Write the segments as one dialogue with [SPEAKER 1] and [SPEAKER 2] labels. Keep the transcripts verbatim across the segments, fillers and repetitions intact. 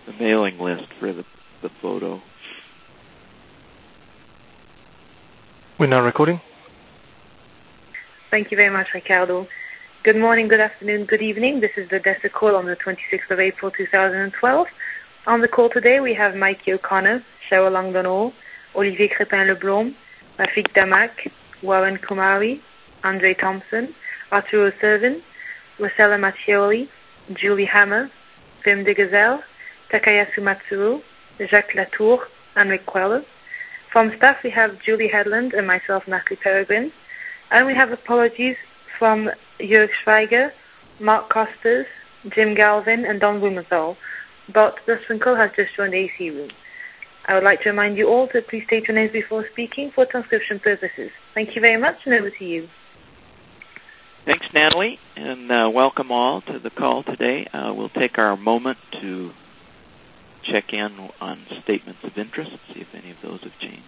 [SPEAKER 1] the mailing list for the, the photo.
[SPEAKER 2] We're now recording.
[SPEAKER 3] Thank you very much, Ricardo. Good morning, good afternoon, good evening. This is the DESA call on the twenty-sixth of April two thousand twelve. On the call today, we have Mikey O'Connor, Cheryl Langdonneau, Olivier Crépin-Leblaume, Rafik Damak, Warren Kumari, Andre Thompson, Arturo Servin, Rosella Mattioli, Julie Hammer, Wim de Gazelle, Takayasu Matsuru, Jacques Latour, and Rick Queller. From staff, we have Julie Headland and myself, Natalie Peregrine. And we have apologies from Jörg Schweiger, Mark Costas, Jim Galvin, and Don Blumenthal. But the Swinkle has just joined the A C room. I would like to remind you all to please state your names before speaking for transcription purposes. Thank you very much, and over to you.
[SPEAKER 1] Thanks, Natalie, and uh, welcome all to the call today. Uh, we'll take our moment to check in on statements of interest, see if any of those have changed.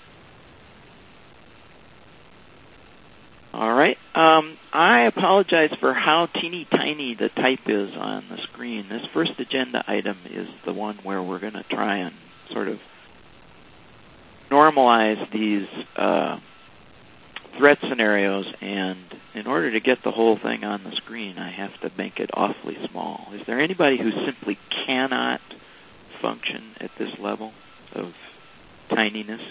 [SPEAKER 1] All right. Um, I apologize for how teeny tiny the type is on the screen. This first agenda item is the one where we're going to try and sort of normalize these uh, threat scenarios, and in order to get the whole thing on the screen, I have to make it awfully small. Is there anybody who simply cannot function at this level of tininess?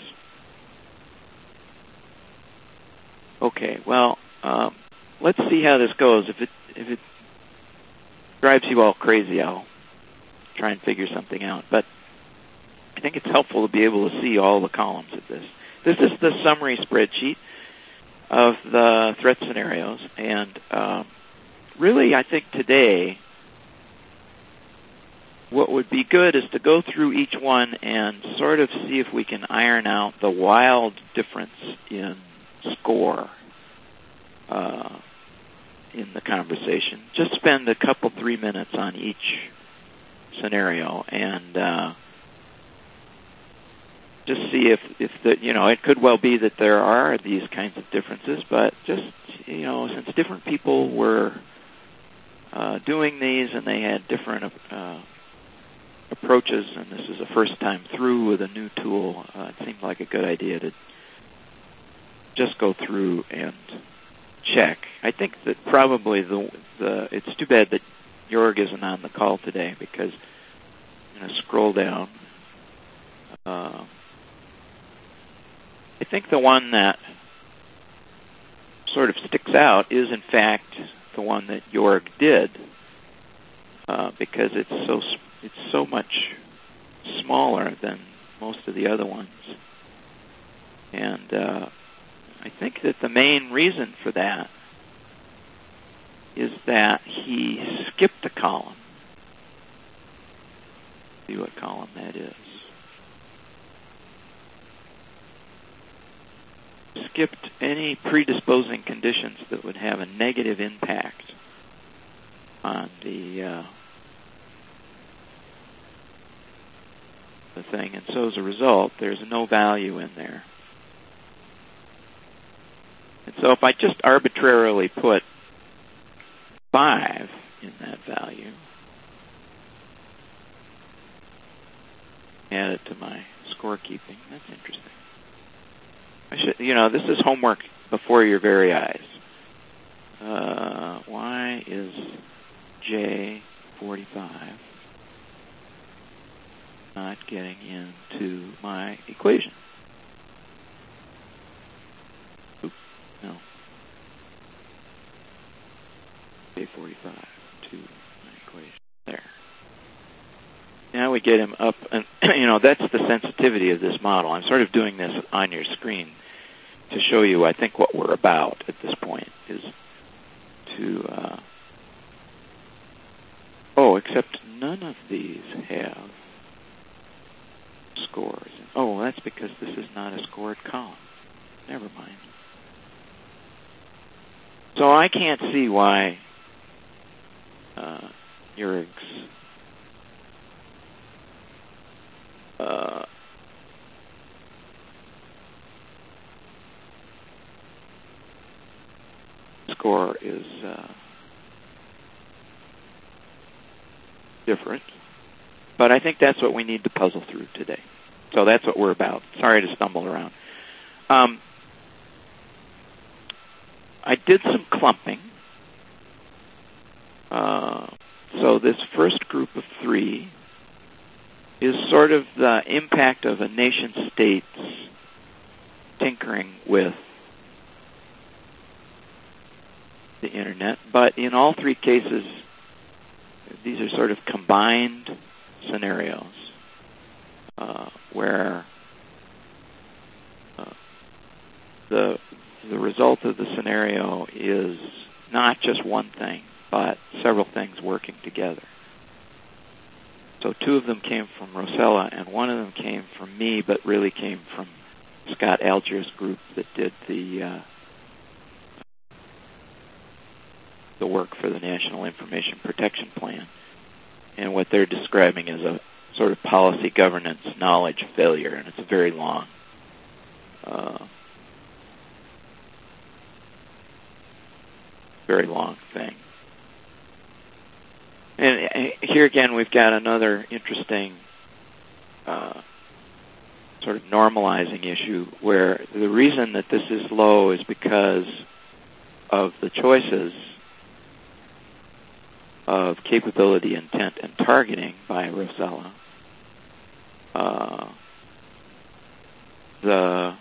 [SPEAKER 1] Okay, well, um, let's see how this goes. If it if it drives you all crazy, I'll try and figure something out. But I think it's helpful to be able to see all the columns of this. This is the summary spreadsheet of the threat scenarios. And um, really, I think today, what would be good is to go through each one and sort of see if we can iron out the wild difference in score uh, in the conversation. Just spend a couple, three minutes on each scenario and uh, just see if, if the, you know, it could well be that there are these kinds of differences, but just, you know, since different people were uh, doing these and they had different uh, approaches, and this is a first time through with a new tool, uh, it seemed like a good idea to just go through and check. I think that probably the the it's too bad that Jörg isn't on the call today, because I'm going to scroll down. Uh, I think the one that sort of sticks out is, in fact, the one that Jörg did, uh, because it's so it's so much smaller than most of the other ones, and uh, I think that the main reason for that is that he skipped a column. See what column that is. Skipped any predisposing conditions that would have a negative impact on the uh, the thing, and so as a result, there's no value in there. And so if I just arbitrarily put five in that value, add it to my scorekeeping, that's interesting. I should, you know, this is homework before your very eyes. Uh, why is J forty-five not getting into my equation? Oops, no. J forty-five to my equation. There. Now we get him up, and you know, that's the sensitivity of this model. I'm sort of doing this on your screen to show you, I think, what we're about at this point is to, uh, oh, except none of these have scores. Oh, that's because this is not a scored column. Never mind. So I can't see why uh, Jörg's uh, score is uh, different. but I think that's what we need to puzzle through today. So that's what we're about. Sorry to stumble around. Um, I did some clumping. Uh, so this first group of three is sort of the impact of a nation-state's tinkering with the Internet. But in all three cases, these are sort of combined scenarios uh, where uh, the the result of the scenario is not just one thing, but several things working together. So two of them came from Rosella, and one of them came from me, but really came from Scott Alger's group that did the uh, the work for the National Information Protection Plan, and what they're describing as a sort of policy governance knowledge failure, and it's a very long uh, very long thing. And here again, we've got another interesting uh, sort of normalizing issue where the reason that this is low is because of the choices of capability, intent, and targeting by Rosella. Uh, the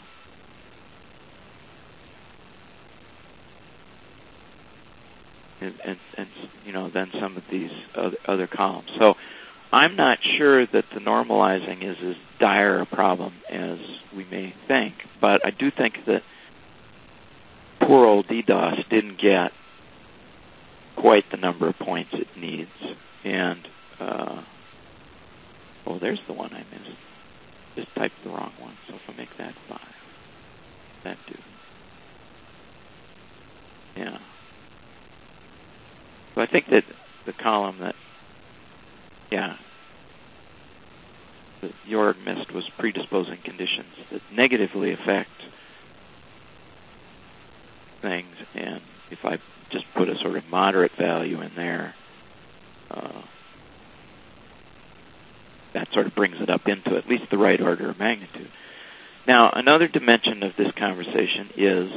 [SPEAKER 1] And, and, and, you know, then some of these other, other columns. So I'm not sure that the normalizing is as dire a problem as we may think, but I do think that poor old DDoS didn't get quite the number of points it needs. And, uh, oh, there's the one I missed. Just typed the wrong one, so if I make that five, that do. Yeah. So I think that the column that, yeah, that Jorg missed was predisposing conditions that negatively affect things, and if I just put a sort of moderate value in there, uh, that sort of brings it up into at least the right order of magnitude. Now, another dimension of this conversation is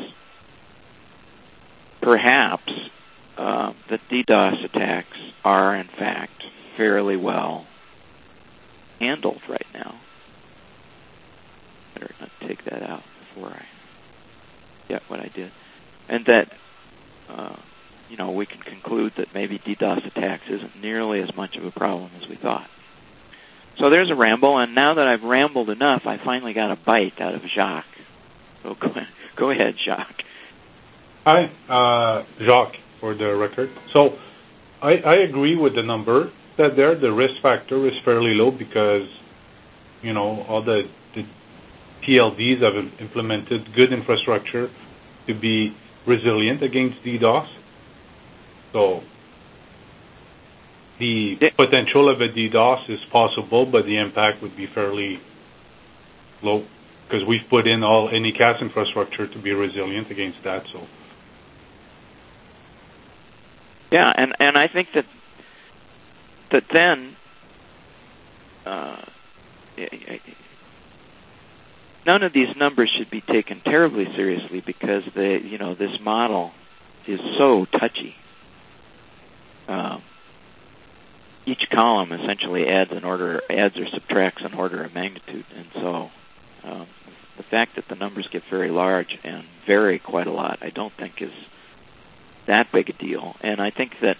[SPEAKER 1] perhaps Uh, that DDoS attacks are, in fact, fairly well handled right now. Better not take that out before I get what I did. And that, uh, you know, we can conclude that maybe DDoS attacks isn't nearly as much of a problem as we thought. So there's a ramble, and now that I've rambled enough, I finally got a bite out of Jacques. So go, go ahead, Jacques.
[SPEAKER 4] Hi, uh, Jacques. For the record. So I, I agree with the number that there, the risk factor is fairly low because, you know, all the, the P L Ds have implemented good infrastructure to be resilient against DDoS. So the yeah. potential of a DDoS is possible, but the impact would be fairly low because we've put in all any C A S infrastructure to be resilient against that. So.
[SPEAKER 1] Yeah, and, and I think that that then uh, none of these numbers should be taken terribly seriously because they, you know, this model is so touchy. Uh, each column essentially adds an order, adds or subtracts an order of magnitude, and so um, the fact that the numbers get very large and vary quite a lot, I don't think is that big a deal. And I think that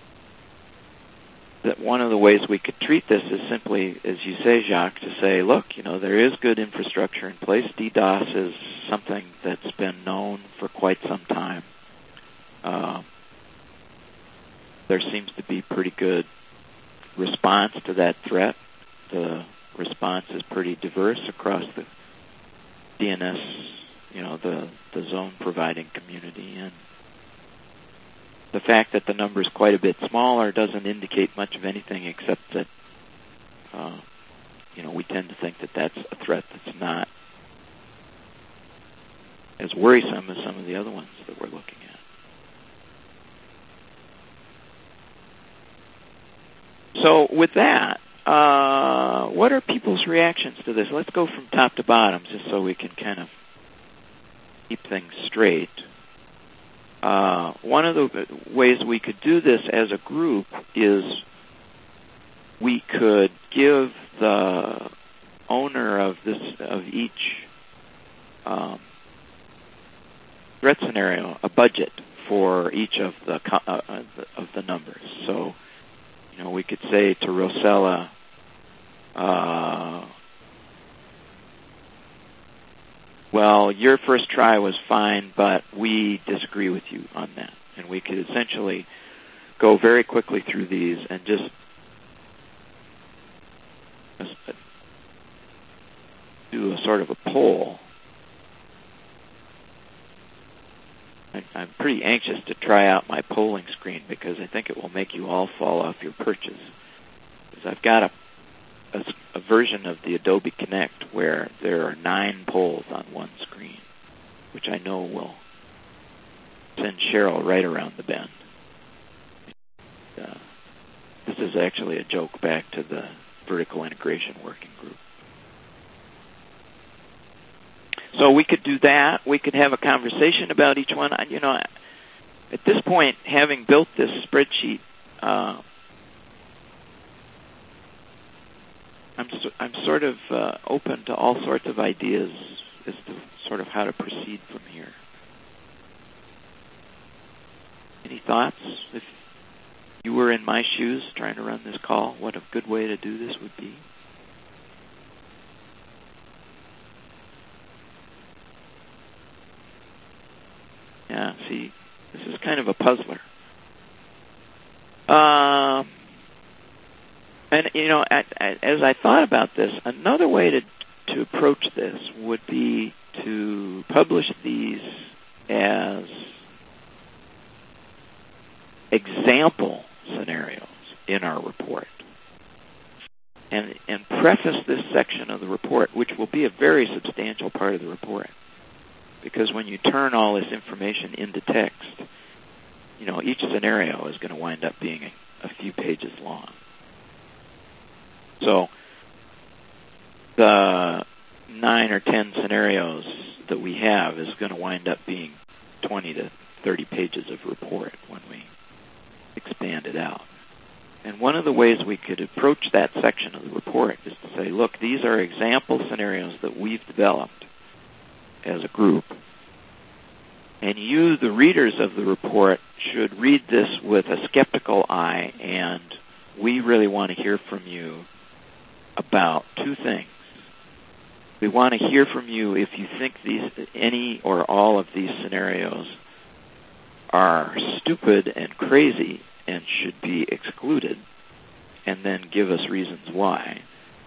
[SPEAKER 1] that one of the ways we could treat this is simply, as you say, Jacques, to say, look, you know, there is good infrastructure in place. DDoS is something that's been known for quite some time. Uh, there seems to be pretty good response to that threat. The response is pretty diverse across the D N S, you know, the, the zone providing community, and the fact that the number is quite a bit smaller doesn't indicate much of anything except that, uh, you know, we tend to think that that's a threat that's not as worrisome as some of the other ones that we're looking at. So with that, uh, what are people's reactions to this? Let's go from top to bottom, just so we can kind of keep things straight. Uh, one of the ways we could do this as a group is we could give the owner of this of each um, threat scenario a budget for each of the uh, of the numbers. So, you know, we could say to Rosella, uh, well, your first try was fine, but we disagree with you on that. And we could essentially go very quickly through these and just do a sort of a poll. I'm pretty anxious to try out my polling screen because I think it will make you all fall off your perches. Because I've got a, a, a version of the Adobe Connect where there are nine polls on one screen, which I know will send Cheryl right around the bend. Uh, this is actually a joke back to the Vertical Integration Working Group. So we could do that. We could have a conversation about each one. You know, at this point, having built this spreadsheet, uh, I'm so, I'm sort of uh, open to all sorts of ideas as to sort of how to proceed from here. Any thoughts? If you were in my shoes trying to run this call, what a good way to do this would be. Yeah, see, this is kind of a puzzler. Um, and, you know, at, at, as I thought about this, another way to to approach this would be to publish these as example scenarios in our report. And, and preface this section of the report, which will be a very substantial part of the report. Because when you turn all this information into text, you know, each scenario is going to wind up being a, a few pages long. So the nine or ten scenarios that we have is going to wind up being twenty to thirty pages of report when we expand it out. And one of the ways we could approach that section of the report is to say, look, these are example scenarios that we've developed as a group. And you, the readers of the report, should read this with a skeptical eye, and we really want to hear from you about two things. We want to hear from you if you think these, any or all of these scenarios are stupid and crazy and should be excluded, and then give us reasons why.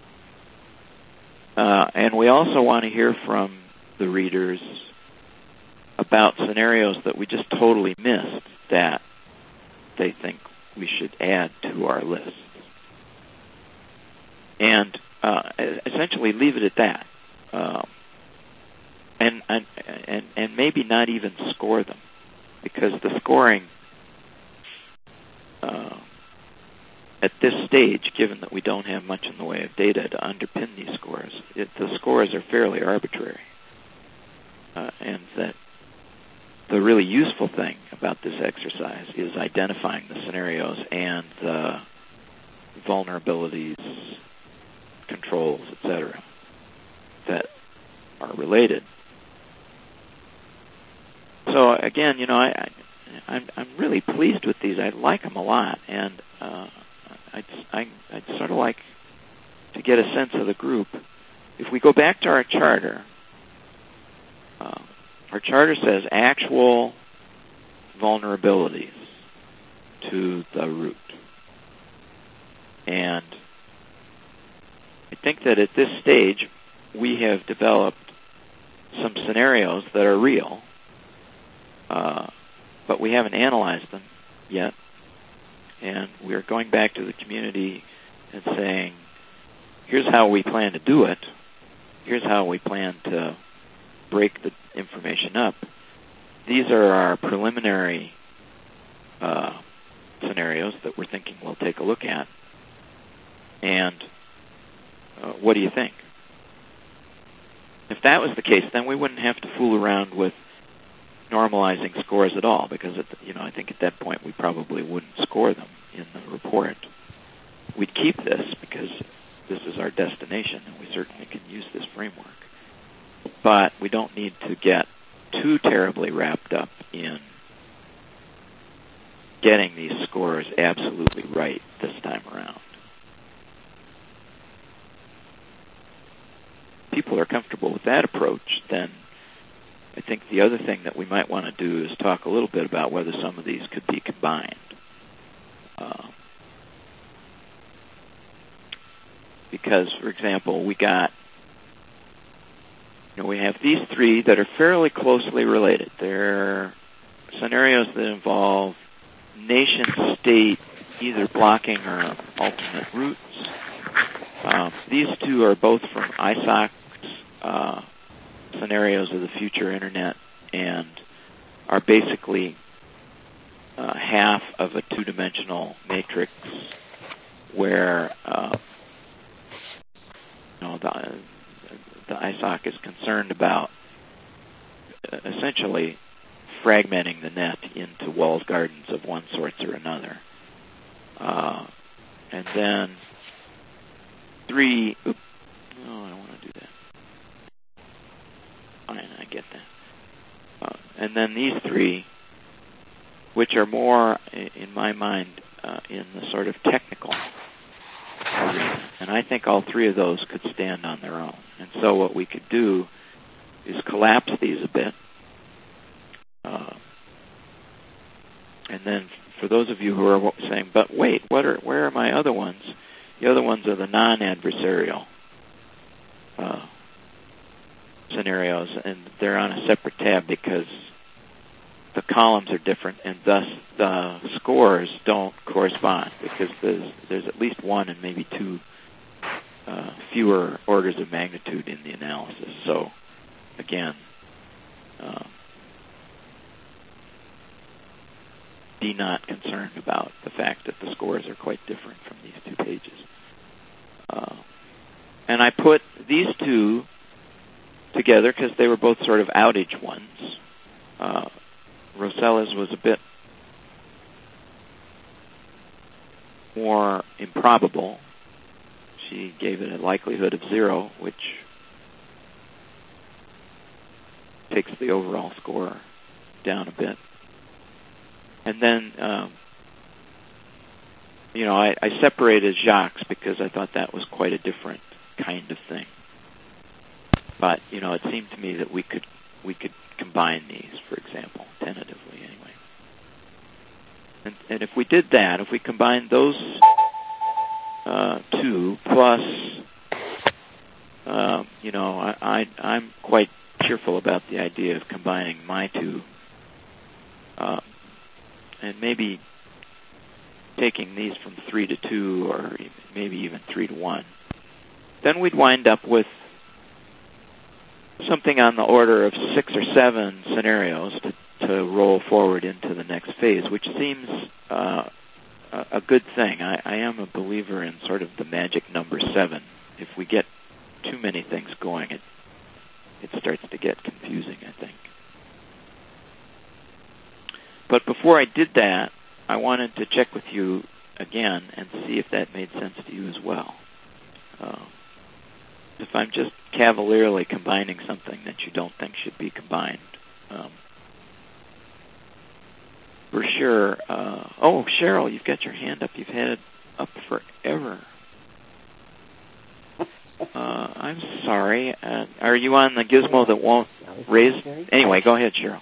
[SPEAKER 1] Uh, and we also want to hear from the readers about scenarios that we just totally missed that they think we should add to our list. And uh, essentially leave it at that. Um, and, and, and, and maybe not even score them, because the scoring uh, at this stage, given that we don't have much in the way of data to underpin these scores, it, the scores are fairly arbitrary. Uh, and that the really useful thing about this exercise is identifying the scenarios and the vulnerabilities, controls, et cetera, that are related. So again, you know, I, I I'm, I'm really pleased with these. I like them a lot, and uh, I'd, I, I'd sort of like to get a sense of the group. If we go back to our charter, uh, our charter says actual vulnerabilities to the root. And I think that at this stage, we have developed some scenarios that are real, uh, but we haven't analyzed them yet. And we're going back to the community and saying, here's how we plan to do it. Here's how we plan to break the information up. These are our preliminary uh, scenarios that we're thinking we'll take a look at. And uh, what do you think? If that was the case, then we wouldn't have to fool around with normalizing scores at all, because at the, you know, I think at that point we probably wouldn't score them in the report. We'd keep this because this is our destination, and we certainly can use this framework. But we don't need to get too terribly wrapped up in getting these scores absolutely right this time around. If people are comfortable with that approach, then I think the other thing that we might want to do is talk a little bit about whether some of these could be combined. Uh, because, for example, we got, you know, we have these three that are fairly closely related. They're scenarios that involve nation-state either blocking or alternate routes. Um, these two are both from I SOC's uh, scenarios of the future internet and are basically uh, half of a two-dimensional matrix where uh, you know, the, the I SOC is concerned about uh, essentially fragmenting the net into walled gardens of one sort or another. Uh, and then three, oops, no, I don't want to do that. Fine, I get that. Uh, and then these three, which are more, in my mind, uh, in the sort of technical arena. And I think all three of those could stand on their own. And so what we could do is collapse these a bit. Uh, and then for those of you who are saying, but wait, what are where are my other ones? The other ones are the non-adversarial uh, scenarios, and they're on a separate tab because the columns are different, and thus the scores don't correspond, because there's, there's at least one and maybe two uh, fewer orders of magnitude in the analysis. So, again, uh, be not concerned about the fact that the scores are quite different from these two pages. Uh, and I put these two together because they were both sort of outage ones. Uh, Rosella's was a bit more improbable. She gave it a likelihood of zero, which takes the overall score down a bit. And then, um, you know, I, I separated Jacques because I thought that was quite a different kind of thing. But, you know, it seemed to me that we could we could combine these, for example, tentatively anyway. And, and if we did that, if we combined those uh, two plus, uh, you know, I, I, I'm quite cheerful about the idea of combining my two uh, and maybe taking these from three to two or maybe even three to one. Then we'd wind up with something on the order of six or seven scenarios to, to roll forward into the next phase, which seems uh, a good thing. I, I am a believer in sort of the magic number seven. If we get too many things going, it it starts to get confusing, I think. But before I did that, I wanted to check with you again and see if that made sense to you as well. Uh, if I'm just cavalierly combining something that you don't think should be combined, um, for sure. Uh, oh, Cheryl, you've got your hand up. You've had it up forever. Uh, I'm sorry. Uh, are you on the gizmo that won't raise? Anyway, go ahead, Cheryl.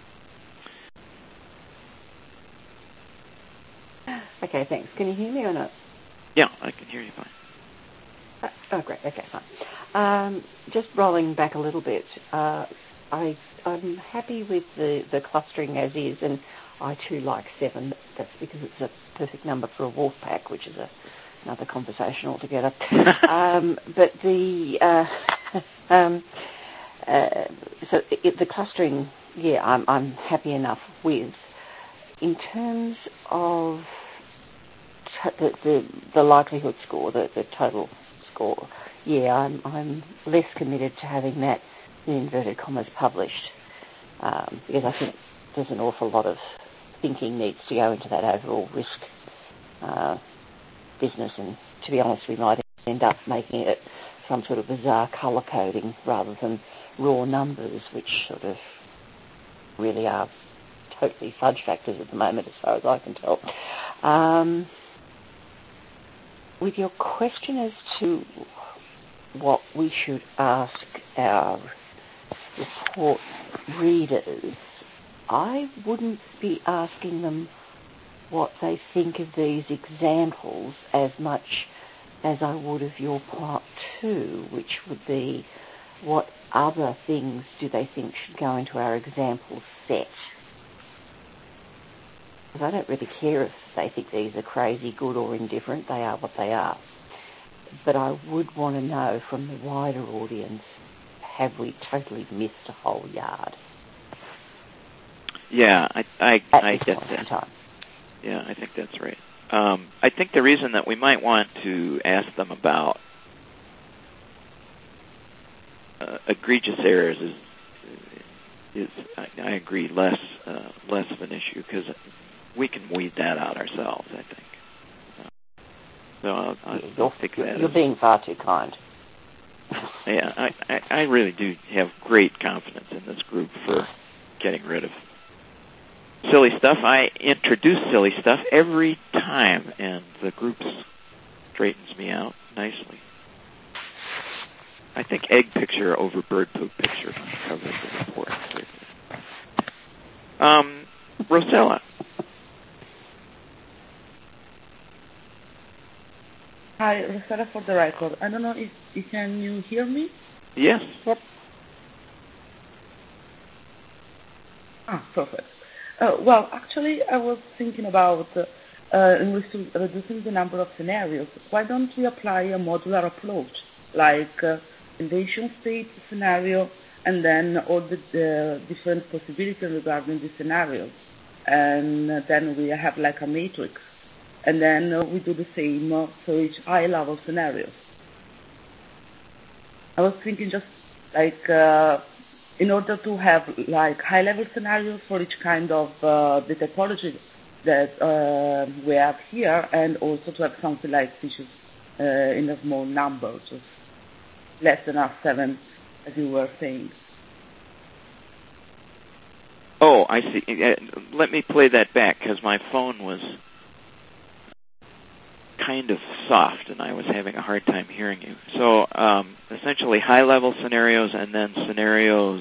[SPEAKER 5] Okay, thanks. Can you hear me or not?
[SPEAKER 1] Yeah, I can hear you fine.
[SPEAKER 5] Uh, oh, great. Okay, fine. Um, just rolling back a little bit, uh, I, I'm happy with the, the clustering as is, and I too like seven. That's because it's a perfect number for a wolf pack, which is a, another conversation altogether. um, but the uh, um, uh, so it, the clustering, yeah, I'm, I'm happy enough with. In terms of the, the, the likelihood score, the, the total score, yeah, I'm, I'm less committed to having that, in inverted commas, published, um, because I think there's an awful lot of thinking needs to go into that overall risk uh, business, and to be honest, we might end up making it some sort of bizarre colour coding rather than raw numbers, which sort of really are totally fudge factors at the moment, as far as I can tell. Um, with your question as to what we should ask our report readers, I wouldn't be asking them what they think of these examples as much as I would of your part two, which would be what other things do they think should go into our example set. Because I don't really care if they think these are crazy, good or indifferent. They are what they are. But I would want to know from the wider audience, have we totally missed a whole yard?
[SPEAKER 1] Yeah, I I,
[SPEAKER 5] At
[SPEAKER 1] I
[SPEAKER 5] this
[SPEAKER 1] get
[SPEAKER 5] point in
[SPEAKER 1] that.
[SPEAKER 5] time.
[SPEAKER 1] Yeah, I think that's right. Um, I think the reason that we might want to ask them about uh, egregious errors is, is I, I agree, less uh, less of an issue, because we can weed that out ourselves, I think. Uh, so I'll, I'll,
[SPEAKER 5] Yeah, you're,
[SPEAKER 1] take
[SPEAKER 5] you're,
[SPEAKER 1] that
[SPEAKER 5] you're
[SPEAKER 1] as,
[SPEAKER 5] being far too kind.
[SPEAKER 1] yeah, I, I, I really do have great confidence in this group for getting rid of silly stuff. I introduce silly stuff every time, and the group straightens me out nicely. I think egg picture over bird poop picture covers the report. Um, Rosella.
[SPEAKER 6] Hi, Rosella for the record. I don't know if, if can you hear me?
[SPEAKER 1] Yes.
[SPEAKER 5] Yep.
[SPEAKER 6] Ah, perfect. Uh, well, actually, I was thinking about uh, in resu- reducing the number of scenarios. Why don't we apply a modular approach, like uh, invasion state scenario, and then all the, the different possibilities regarding the scenarios, and uh, then we have like a matrix, and then uh, we do the same uh, for each high-level scenario. I was thinking just like. Uh, in order to have like high-level scenarios for each kind of uh, the typology that uh, we have here, and also to have something like fishes uh, in a small number, just less than R seven, as you were saying.
[SPEAKER 1] Oh, I see. Uh, let me play that back, because my phone was kind of soft, and I was having a hard time hearing you. So, um, essentially, high-level scenarios, and then scenarios,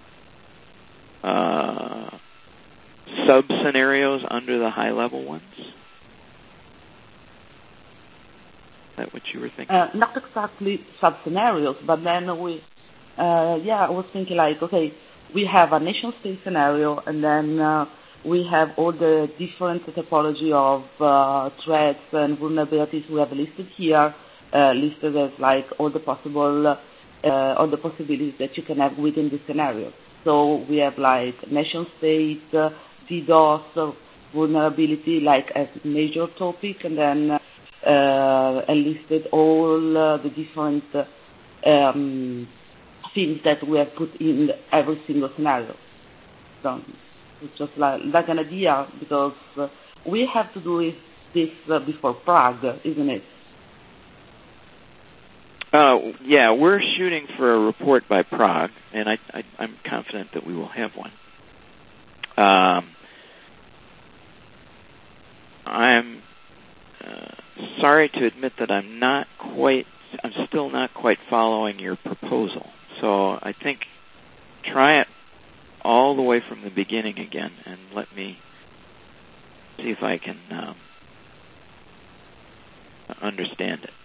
[SPEAKER 1] uh, sub-scenarios under the high-level ones? Is that what you were thinking?
[SPEAKER 6] Uh, not exactly sub-scenarios, but then we, uh, yeah, I was thinking like, okay, we have a nation-state scenario, and then uh, we have all the different typology of uh, threats and vulnerabilities we have listed here, uh, listed as like all the possible, uh, all the possibilities that you can have within this scenario. So we have like nation state, uh, DDoS, uh, vulnerability like as major topic, and then uh, enlisted all uh, the different uh, um, things that we have put in every single scenario. So, it's just like, like an idea, because uh, we have to do it, this uh, before Prague, isn't it?
[SPEAKER 1] Uh, yeah, we're shooting for a report by Prague, and I, I, I'm confident that we will have one. Um, I'm uh, sorry to admit that I'm not quite, I'm still not quite following your proposal. So I think try it all the way from the beginning again, and let me see if I can um, understand it.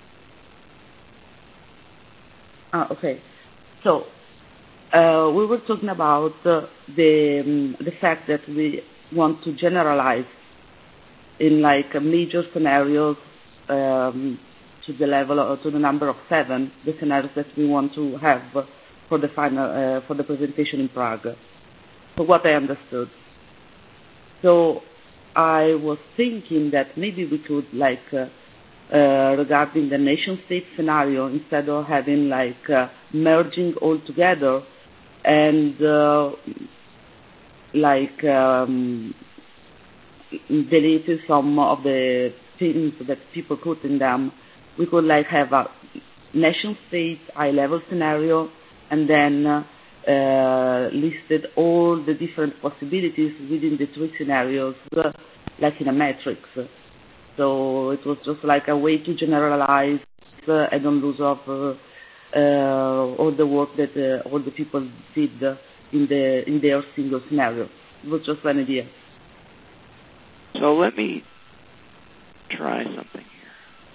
[SPEAKER 6] Ah, okay. So uh, we were talking about uh, the um, the fact that we want to generalize in like uh, major scenarios um, to the level or to the number of seven, the scenarios that we want to have for the final uh, for the presentation in Prague. For what I understood. So I was thinking that maybe we could, like, uh, uh, regarding the nation-state scenario, instead of having, like, uh, merging all together and, uh, like, um, deleting some of the things that people put in them, we could, like, have a nation-state high-level scenario and then uh, uh, listed all the different possibilities within the three scenarios, uh, like in a matrix. So it was just like a way to generalize uh, and don't lose off uh, uh, all the work that uh, all the people did uh, in the in their single scenario. It was just an idea.
[SPEAKER 1] So let me try something here.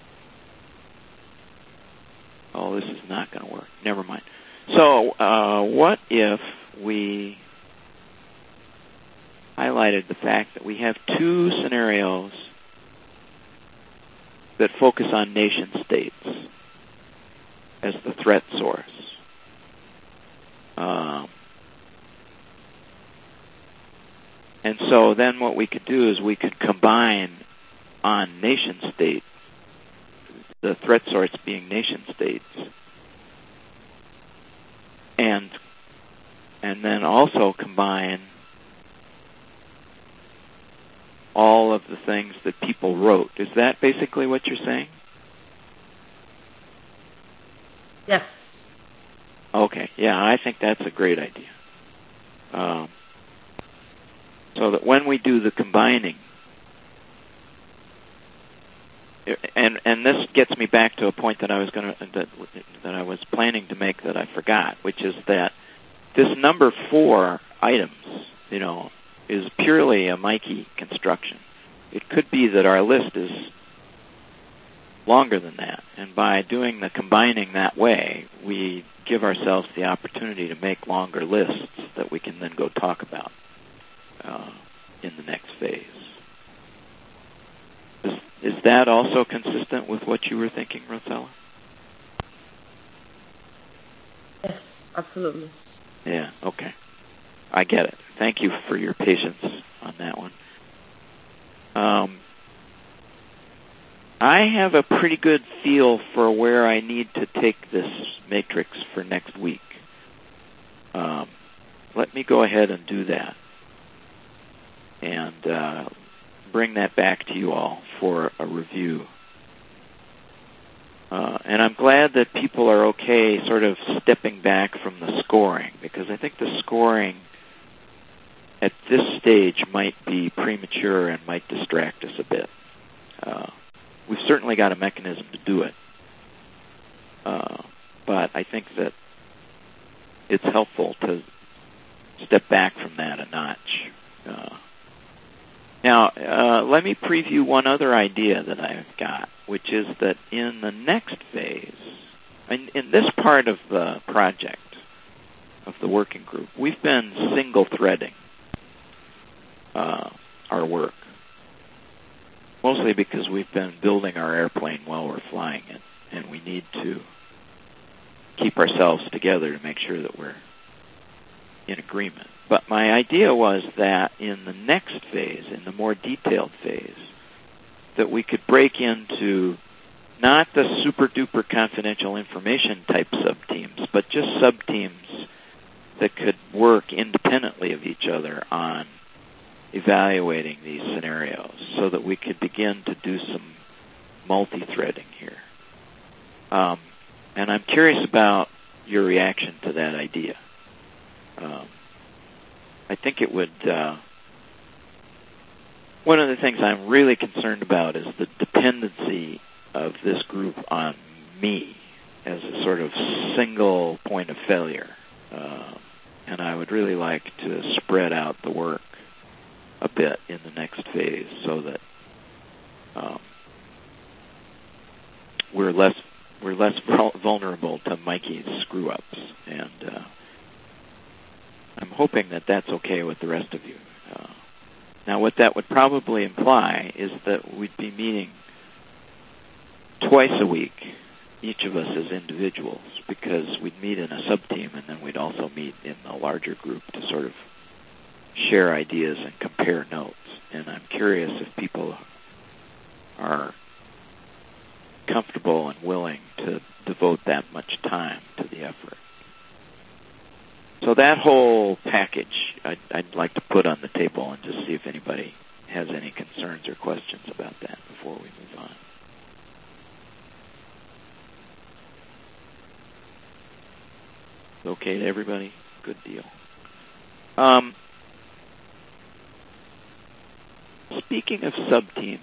[SPEAKER 1] Oh, this is not going to work. Never mind. So uh, what if we highlighted the fact that we have two scenarios that focus on nation states as the threat source? Um, and so then what we could do is we could combine on nation state, the threat source being nation states, and and then also combine all of the things that people wrote. Is that basically what you're saying?
[SPEAKER 6] Yes.
[SPEAKER 1] Okay, yeah, I think that's a great idea. Um, so that when we do the combining, and and this gets me back to a point that I was going to that that I was planning to make that I forgot, which is that this number four items, you know, is purely a Mikey construction. It could be that our list is longer than that, and by doing the combining that way, we give ourselves the opportunity to make longer lists that we can then go talk about uh, in the next phase. Is, is that also consistent with what you were thinking, Rosella?
[SPEAKER 6] Yes, absolutely.
[SPEAKER 1] Yeah, okay. I get it. Thank you for your patience on that one. Um, I have a pretty good feel for where I need to take this matrix for next week. Um, let me go ahead and do that and uh, bring that back to you all for a review. Uh, and I'm glad that people are okay sort of stepping back from the scoring, because I think the scoring at this stage might be premature and might distract us a bit. Uh, we've certainly got a mechanism to do it, uh, but I think that it's helpful to step back from that a notch. Uh, now, uh, let me preview one other idea that I've got, which is that in the next phase, in, in this part of the project, of the working group, we've been single-threading uh, our work, mostly because we've been building our airplane while we're flying it, and we need to keep ourselves together to make sure that we're in agreement. But my idea was that in the next phase, in the more detailed phase, that we could break into not the super-duper confidential information type subteams, but just subteams that could work independently of each other on evaluating these scenarios, so that we could begin to do some multi-threading here. Um, and I'm curious about your reaction to that idea. Um, I think it would... Uh, one of the things I'm really concerned about is the dependency of this group on me as a sort of single point of failure. Uh, and I would really like to spread out the work a bit in the next phase, so that um, we're less we're less vulnerable to Mikey's screw ups, and uh, I'm hoping that that's okay with the rest of you. Uh, now, what that would probably imply is that we'd be meeting twice a week, each of us as individuals, because we'd meet in a sub-team, and then we'd also meet in a larger group to sort of share ideas and compare notes. and I'm curious if people are comfortable and willing to devote that much time to the effort. So that whole package I'd, I'd like to put on the table and just see if anybody has any concerns or questions about that before we move on. Okay to everybody? Good deal. Um, speaking of subteams,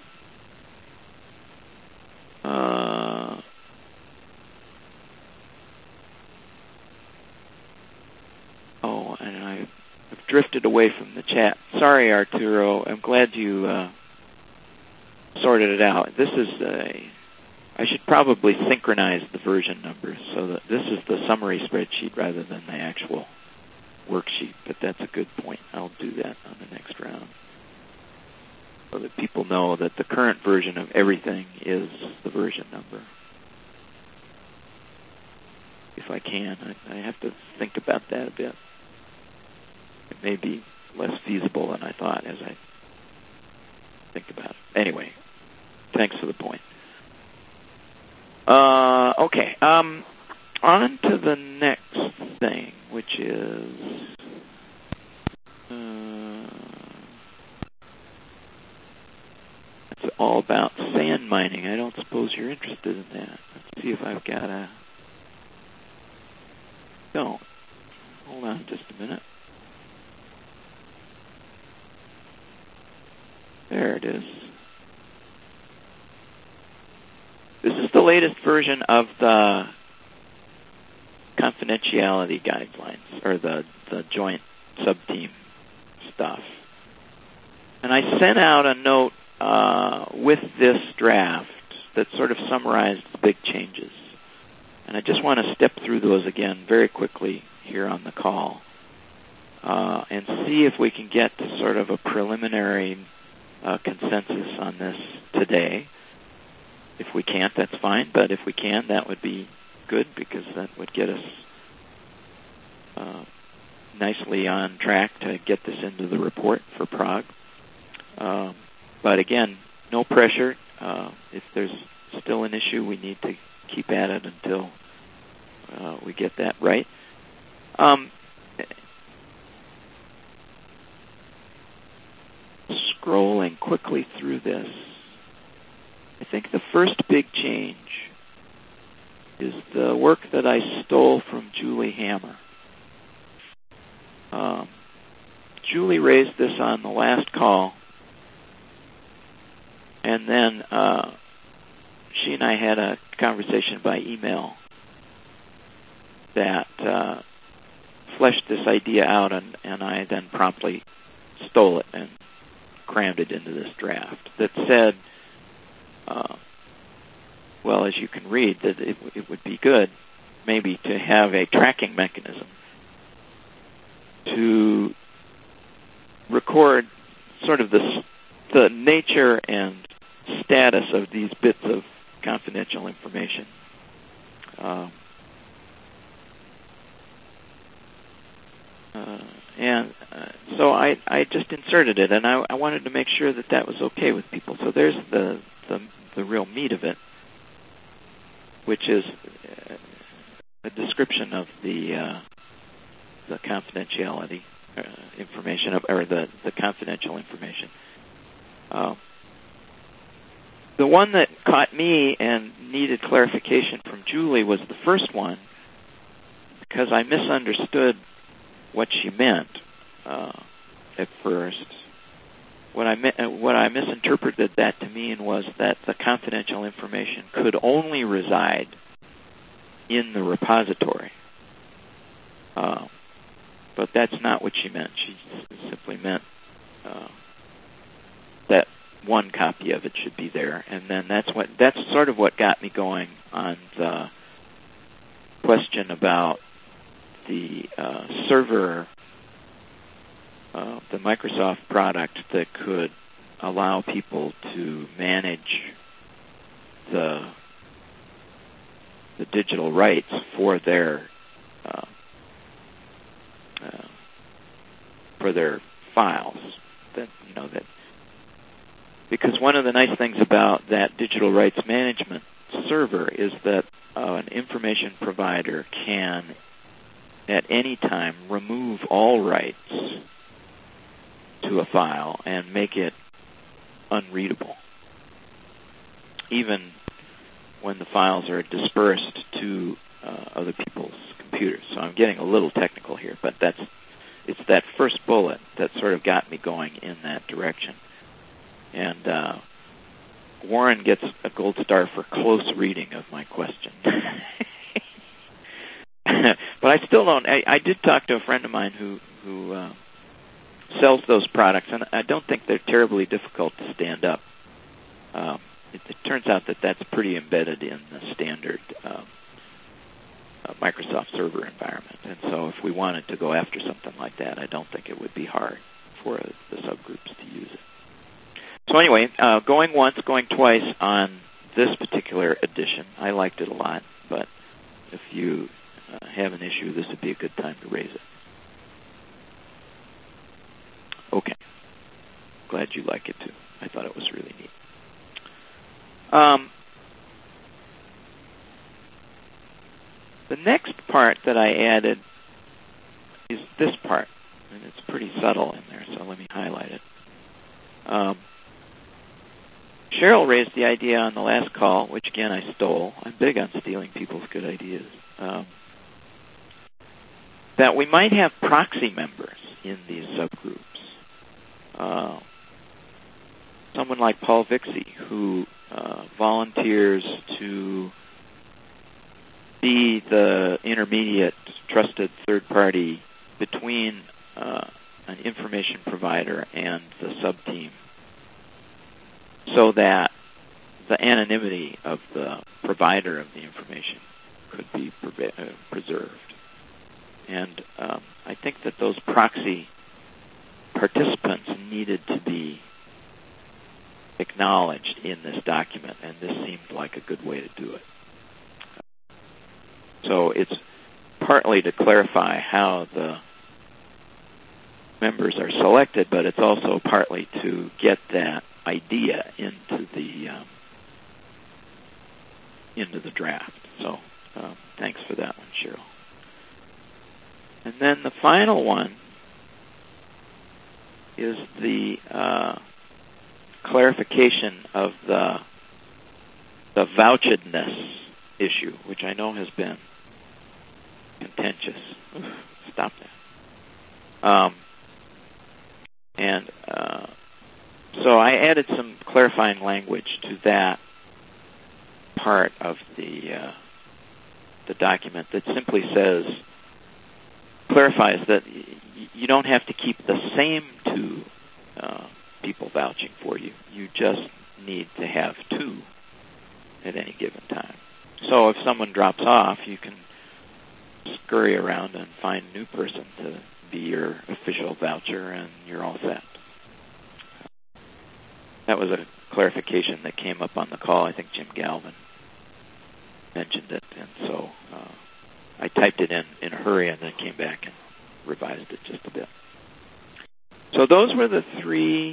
[SPEAKER 1] uh, oh, and I've drifted away from the chat. Sorry, Arturo. I'm glad you uh, sorted it out. This is a... I should probably synchronize the version numbers so that this is the summary spreadsheet rather than the actual worksheet, but that's a good point. I'll do that on the next round so that people know that the current version of everything is the version number. If I can, I, I have to think about that a bit. It may be less feasible than I thought as I think about it. Anyway, thanks for the point. Uh, okay, um, on to the next thing, which is, uh, it's all about sand mining. I don't suppose you're interested in that. Let's see if I've got a, no, hold on just a minute. There it is. This is the latest version of the confidentiality guidelines, or the, the joint sub-team stuff. And I sent out a note uh, with this draft that sort of summarized the big changes. And I just want to step through those again very quickly here on the call uh, and see if we can get to sort of a preliminary uh, consensus on this today. If we can't, that's fine, but if we can, that would be good because that would get us uh, nicely on track to get this into the report for Prague. Um, but again, no pressure. Uh, if there's still an issue, we need to keep at it until uh, we get that right. Um, scrolling quickly through this, I think the first big change is the work that I stole from Julie Hammer. Um, Julie raised this on the last call, and then uh, she and I had a conversation by email that uh, fleshed this idea out, and, and I then promptly stole it and crammed it into this draft that said, Uh, well, as you can read, that it, it would be good maybe to have a tracking mechanism to record sort of the, the nature and status of these bits of confidential information. Um, uh, and uh, so I, I just inserted it, and I, I wanted to make sure that that was okay with people. So there's the the the real meat of it, which is a description of the uh, the confidentiality uh, information, of, or the, the confidential information. Uh, the one that caught me and needed clarification from Julie was the first one, because I misunderstood what she meant uh, at first. What I what I misinterpreted that to mean was that the confidential information could only reside in the repository. Uh, but that's not what she meant. She simply meant uh, that one copy of it should be there, and then that's what that's sort of what got me going on the question about the uh, server. Uh, the Microsoft product that could allow people to manage the the digital rights for their uh, uh, for their files. That you know that because one of the nice things about that digital rights management server is that uh, an information provider can, at any time, remove all rights to a file and make it unreadable, even when the files are dispersed to uh, other people's computers. So I'm getting a little technical here, but that's it's that first bullet that sort of got me going in that direction. And uh, Warren gets a gold star for close reading of my question. But I still don't. I, I did talk to a friend of mine who who uh, sells those products, and I don't think they're terribly difficult to stand up. Um, it, it turns out that that's pretty embedded in the standard um, uh, Microsoft server environment. And so if we wanted to go after something like that, I don't think it would be hard for uh, the subgroups to use it. So anyway, uh, going once, going twice on this particular edition. I liked it a lot, but if you uh, have an issue, this would be a good time to raise it. Okay. Glad you like it, too. I thought it was really neat. Um, the next part that I added is this part, and it's pretty subtle in there, so let me highlight it. Um, Cheryl raised the idea on the last call, which, again, I stole. I'm big on stealing people's good ideas. Um, that we might have proxy members in these subgroups. Uh, someone like Paul Vixie, who uh, volunteers to be the intermediate trusted third party between uh, an information provider and the sub-team, so that the anonymity of the provider of the information could be pre- uh, preserved. And um, I think that those proxy participants needed to be acknowledged in this document, and this seemed like a good way to do it. So it's partly to clarify how the members are selected, but it's also partly to get that idea into the um, into the draft. So um, thanks for that one, Cheryl. And then the final one is the uh, clarification of the the vouchedness issue, which I know has been contentious. Oof, stop that. Um, and uh, so I added some clarifying language to that part of the uh, the document that simply says, clarifies that y- you don't have to keep the same two uh, people vouching for you. You just need to have two at any given time. So if someone drops off, you can scurry around and find a new person to be your official voucher, and you're all set. That was a clarification that came up on the call. I think Jim Galvin mentioned it, and so uh, I typed it in in a hurry and then came back and revised it just a bit. So those were the three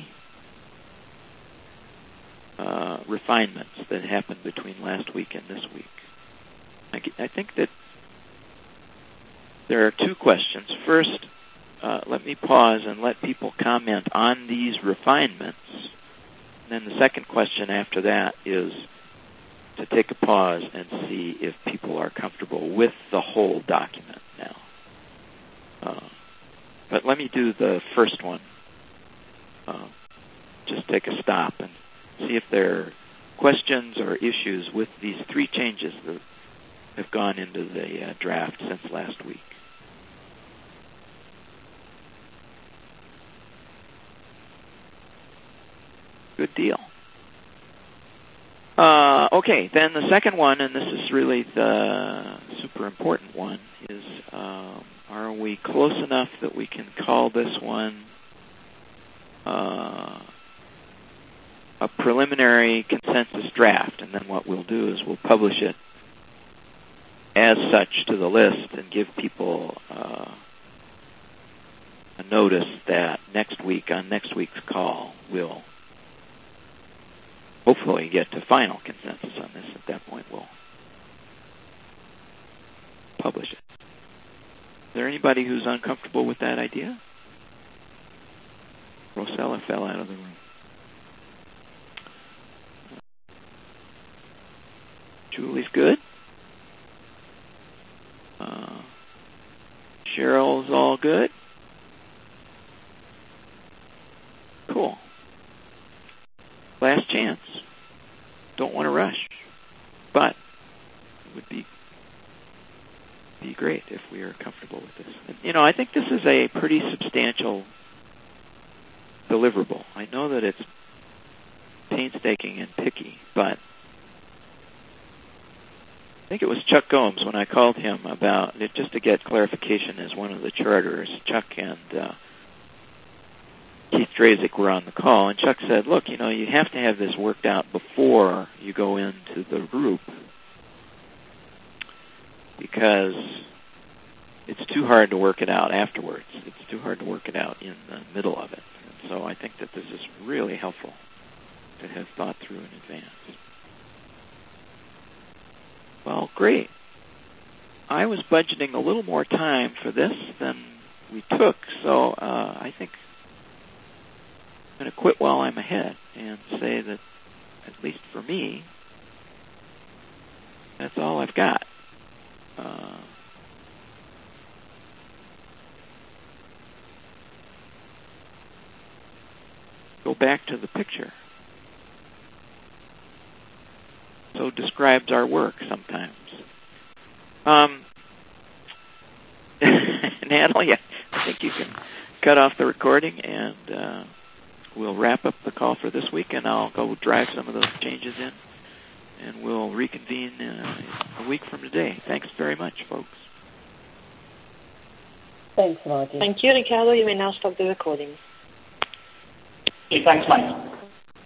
[SPEAKER 1] uh, refinements that happened between last week and this week. I, I think that there are two questions. First, uh, let me pause and let people comment on these refinements. And then the second question after that is to take a pause and see if people are comfortable with the whole document now. Uh, but let me do the first one. Uh, just take a stop and see if there are questions or issues with these three changes that have gone into the uh, draft since last week. Good deal. Uh, okay, then the second one, and this is really the super important one, is um, are we close enough that we can call this one uh, a preliminary consensus draft? And then what we'll do is we'll publish it as such to the list and give people uh, a notice that next week, on next week's call, we'll hopefully get to final consensus on this. At that point, we'll publish it. Is there anybody who's uncomfortable with that idea? Rosella fell out of the room. Julie's good. Uh, Cheryl's all good. Cool. Last chance. Don't want to rush, but it would be be great if we are comfortable with this. And, you know, I think this is a pretty substantial deliverable. I know that it's painstaking and picky, but I think it was Chuck Gomes when I called him about it, just to get clarification as one of the charters. Chuck and uh, Keith Drazik were on the call, and Chuck said, look, you know, you have to have this worked out before you go into the group, because it's too hard to work it out afterwards. It's too hard to work it out in the middle of it. And so I think that this is really helpful to have thought through in advance. Well, great. I was budgeting a little more time for this than we took, so uh, I think I'm going to quit while I'm ahead and say that, at least for me, that's all I've got. Uh, go back to the picture. So describes our work sometimes. Um, Natalie, I think you can cut off the recording, and uh, we'll wrap up the call for this week, and I'll go drive some of those changes in, and we'll reconvene uh, a week from today. Thanks very much, folks.
[SPEAKER 5] Thanks, Margie.
[SPEAKER 3] Thank you, Ricardo. You may now stop the recording.
[SPEAKER 7] Okay, thanks, Mike.